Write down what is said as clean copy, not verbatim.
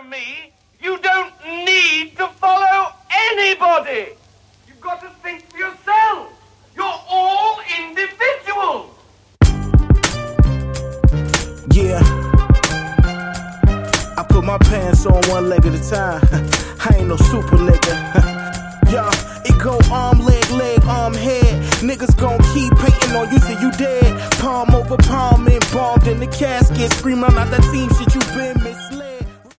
from me, you don't need to follow anybody. You've got to think for yourself. You're all individuals. Yeah. I put my pants on one leg at a time. I ain't no super nigga. Yo, it go arm, leg, arm, head. Niggas gon' keep painting on you till you dead. Palm over palm, embalmed in the casket. Screaming out that team shit you been missing.